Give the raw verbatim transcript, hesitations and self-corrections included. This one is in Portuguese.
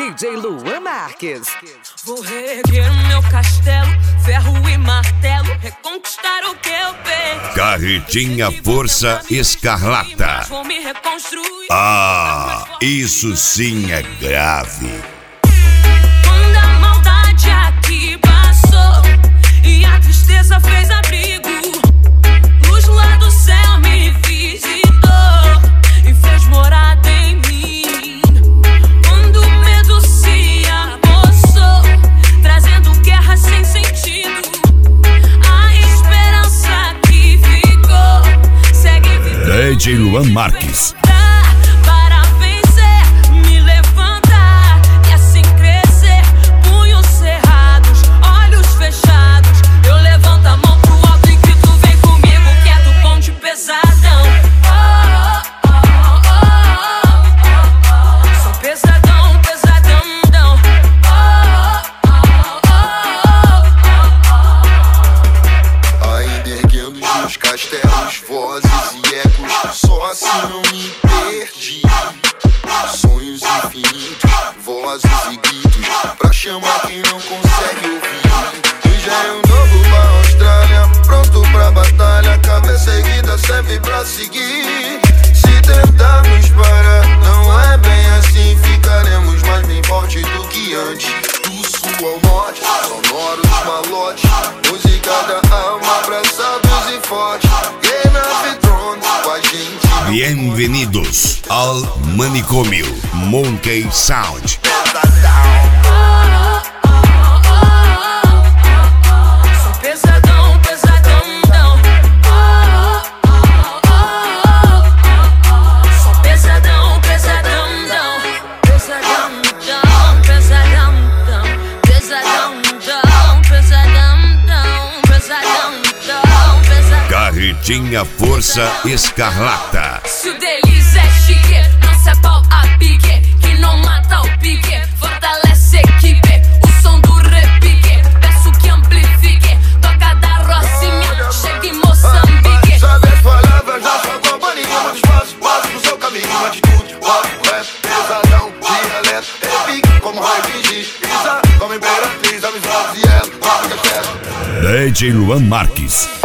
D J Luan Marques. Vou reerguer o meu castelo, ferro e martelo, reconquistar o que eu perdi. Carretinha Força Escarlata. Vou me reconstruir. Ah, isso sim é grave. Quando a maldade aqui passou e a tristeza fez abrigo, luz lá do céu me visitou e fez morada em mim. Quando o medo se apossou, trazendo guerra sem sentido, a esperança que ficou segue vivendo. D J Luan Marques. Castelos, vozes e ecos, só assim não me perdi. Sonhos infinitos, vozes e gritos, pra chamar quem não consegue ouvir. Engenho novo pra Austrália, pronto pra batalha, cabeça erguida sempre pra seguir. Se tentarmos parar, não é bem assim, ficaremos mais bem fortes do que antes. Do sul ao norte, sonoros malotes, música da alma, abraçados e fortes. Bem-vindos ao Manicômio Monkey Sound. Sou pesadão, pesadão, não. Sou pesadão, pesadão, não. Pesadão, não. Pesadão, não. Pesadão, não. Pesadão, não. Pesadão, não. Carretinha Força Escarlata. Se o deles é chique, não se é pau a pique, que não mata o pique, fortalece a equipe, o som do repique, peço que amplifique, toca da Rocinha, chega em Moçambique. Sabe as palavras da sua companhia, muito espaço, passo pro seu caminho, atitude, rock, rap, pesadão, dialeto, repique, como vai fingir, Isa, como imperatriz, amizades e ela, rock, castelo. D J Luan Marques.